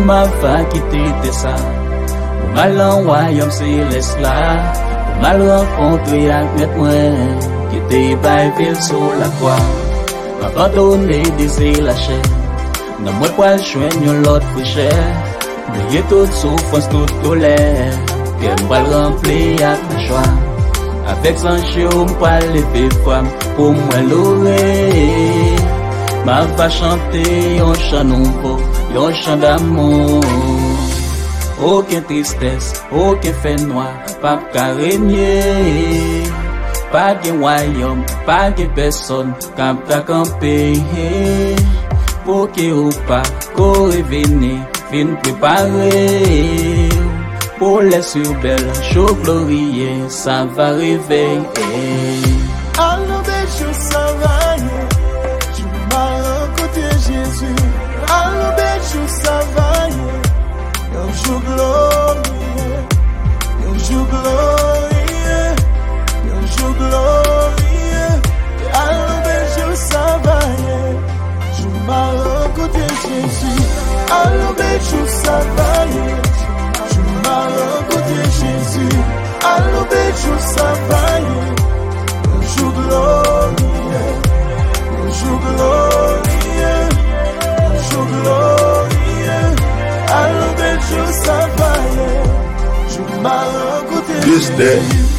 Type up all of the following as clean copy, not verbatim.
m'a fait quitter ça. Pour mal en royaume céleste là. Pour mal rencontrer avec moi. Qui était pas ville sur la croix. M'abandonner des lâcher. Non moi pas joindre l'autre cher. Oublier toute souffrance, toute colère. Que m'va remplir avec ma joie. Avec son chien, m'va lever femme. Pour moi louer. Ma va chanter un chant nouveau. Un chant d'amour. Aucune tristesse, aucun fait noir. Pas qu'à régner. Pas de royaume, pas de personne. Quand t'as campé. Pour que ou pas, qu'on revienne, fin préparer. Pour les surbelles, chaud glorieux, ça va réveiller. Allô, bêche, ça va y tu m'as rencontré Jésus. Allô, bêche, ça va y un jour glorieux, un jour glorieux, un jour glorieux. Allô, bêche, ça va y tu m'as rencontré Jésus. Allô, bêche, ça va y tu m'as rencontré Jésus. Allô, bêche, ça va y un jour glorieux, un jour glorieux, un jour glorieux. Allô, bêche, ça va y tu m'as rencontré This day,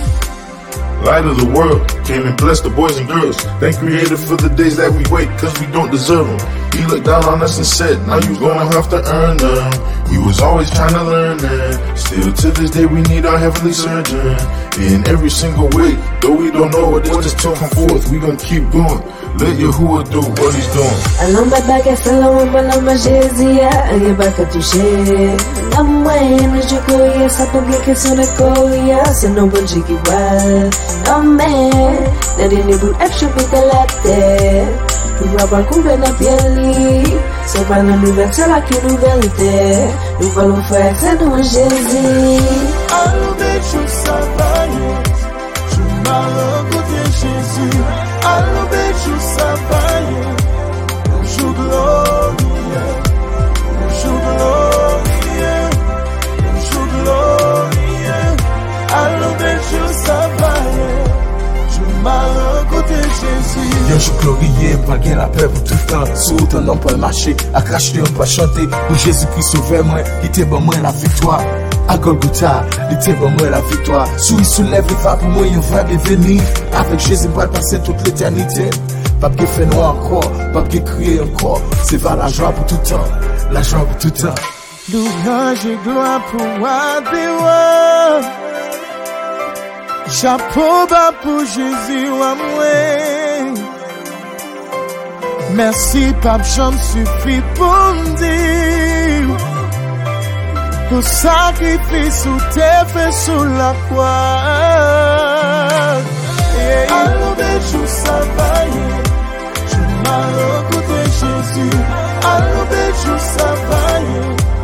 light of the world, came and blessed the boys and girls. Thank Creator for the days that we wait, cause we don't deserve them. He looked down on us and said, now you gonna have to earn them. We was always trying to learn that. Still to this day we need our heavenly surgeon. In every single way, though we don't know what this to come forth, we gonna keep going. Let Yahuwah do what he's doing. Allons battre à salon, bonhomme Jésus, rien pas qu'à toucher. La moyenne, je courais, ça peut bien question de courir, c'est non bon Dieu qui voit. Non mais, n'a rien pour être la terre. Nous va pas couper dans pied, c'est pas la nouvelle, c'est la qui nous vérité. Nous allons faire c'est nous Jésus. Allô, bêche, ça va y tu m'as rencontré Jésus. Allô, bêche, ça va y un jour glorieux, un jour glorieux, un jour glorieux. Allô, bêche, ça va y tu m'as rencontré Jésus. Un jour glorieux, pas gain la paix pour tout le temps. Sous autant non pas marcher, à cracher on pas chanter. Pour Jésus-Christ sauver moi, qui était bon moi la victoire. À Golgotha, il était bon moi la victoire. Sous il soulève, il va pour moi, il va devenir. Avec Jésus, il va passer toute l'éternité. Pas que fait noir encore, pas que crier encore. C'est pas la joie pour tout le temps, la joie pour tout le temps. Louange et gloire pour Wadéwa. Chapeau bas pour Jésus à moi. Merci, Pape, j'en suffit pour me dire. Pour sacrifice où t'es fait sous la croix. Allô, bêche, ça va y tu m'as rencontré Jésus. Allô, bêche, ça va y